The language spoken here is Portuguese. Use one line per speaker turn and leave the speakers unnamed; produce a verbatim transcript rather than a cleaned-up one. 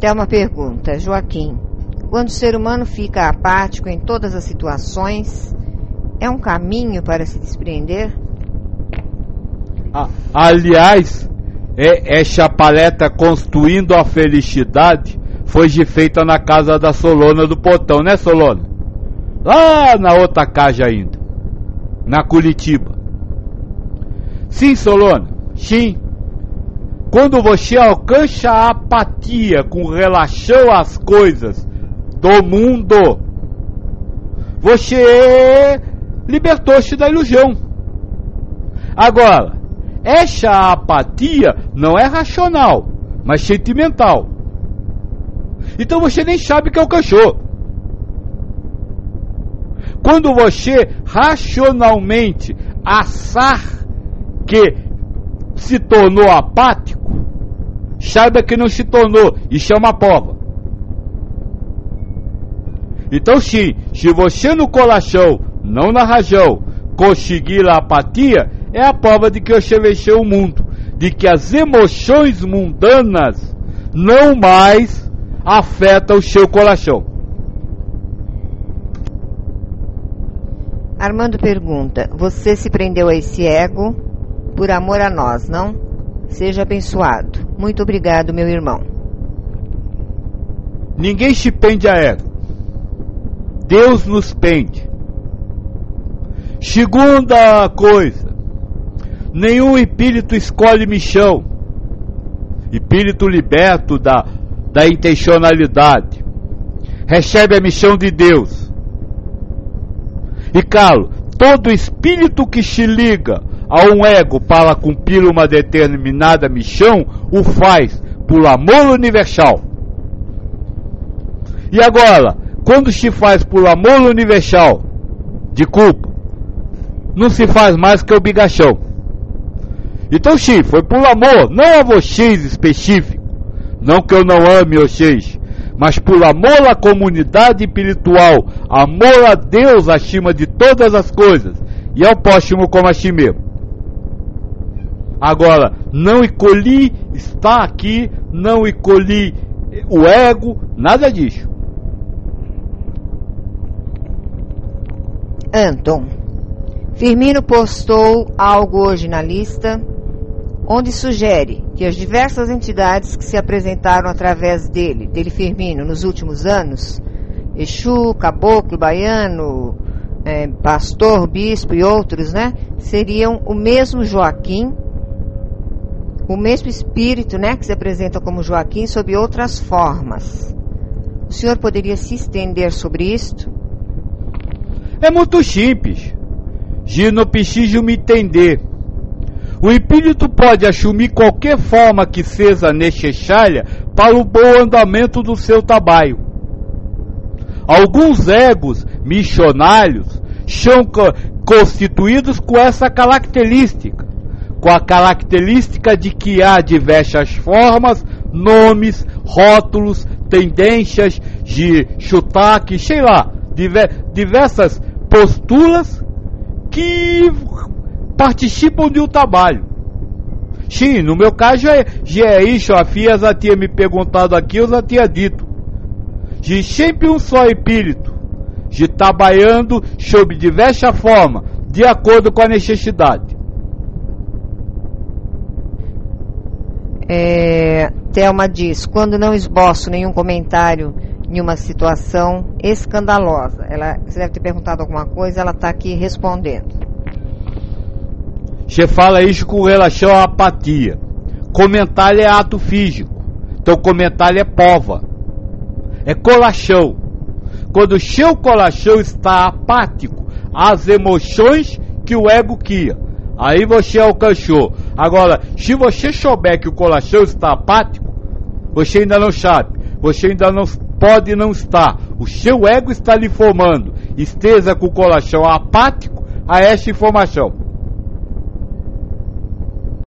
Thelma pergunta, Joaquim, quando o ser humano fica apático em todas as situações, é um caminho para se despreender?
Ah, aliás, é, esta paleta Construindo a Felicidade foi feita na casa da Solona do Potão, né, Solona? Lá na outra casa ainda, na Curitiba. Sim, Solona, sim. Quando você alcança a apatia com relação às coisas do mundo, você libertou-se da ilusão. Agora, essa apatia não é racional, mas sentimental. Então você nem sabe que alcançou. Quando você racionalmente achar que se tornou apático, saiba que não se tornou, isso é uma prova. Então sim, se você no coração, não na razão, conseguir a apatia, é a prova de que você venceu o mundo, de que as emoções mundanas não mais afetam o seu coração.
Armando pergunta, você se prendeu a esse ego por amor a nós, não? Seja abençoado. Muito obrigado, meu irmão.
Ninguém se prende a ego. Deus nos prende. Segunda coisa, nenhum espírito escolhe missão. Espírito liberto da, da intencionalidade. Recebe a missão de Deus. E claro, todo espírito que se liga a um ego para cumprir uma determinada missão, o faz por amor universal. E agora, quando se faz por amor universal, de culpa, não se faz mais que obrigação. Então sim, foi por amor, não a vocês específico, não que eu não ame vocês, mas por amor à comunidade espiritual, amor a Deus acima de todas as coisas, e ao próximo como a si mesmo. Agora, não escolhi estar aqui, não escolhi o ego, nada disso.
Anton, Firmino postou algo hoje na lista, onde sugere que as diversas entidades que se apresentaram através dele, dele Firmino, nos últimos anos, Exu, Caboclo, Baiano, é, Pastor, Bispo e outros, né, seriam o mesmo Joaquim, o mesmo espírito, né, que se apresenta como Joaquim sob outras formas. O senhor poderia se estender sobre isto?
É muito simples. Eu não preciso me entender. O espírito pode assumir qualquer forma que seja necessária para o bom andamento do seu trabalho. Alguns egos missionários são co- constituídos com essa característica, com a característica de que há diversas formas, nomes, rótulos, tendências de sotaque, sei lá, diver- diversas posturas que participam de um trabalho. Sim, no meu caso é, já é isso, a Fia já tinha me perguntado aqui, eu já tinha dito. De sempre um só espírito, de trabalhando sob diversas formas, de acordo com a necessidade.
É, Thelma diz, quando não esboço nenhum comentário em uma situação escandalosa, ela, você deve ter perguntado alguma coisa, ela está aqui respondendo.
Você fala isso com relação à apatia. Comentário é ato físico, então comentário é prova, é coração. Quando o seu coração está apático às emoções que o ego cria, aí você alcançou. Agora, se você souber que o coração está apático, você ainda não sabe, você ainda não pode não estar. O seu ego está lhe formando. Esteja com o coração apático a essa informação.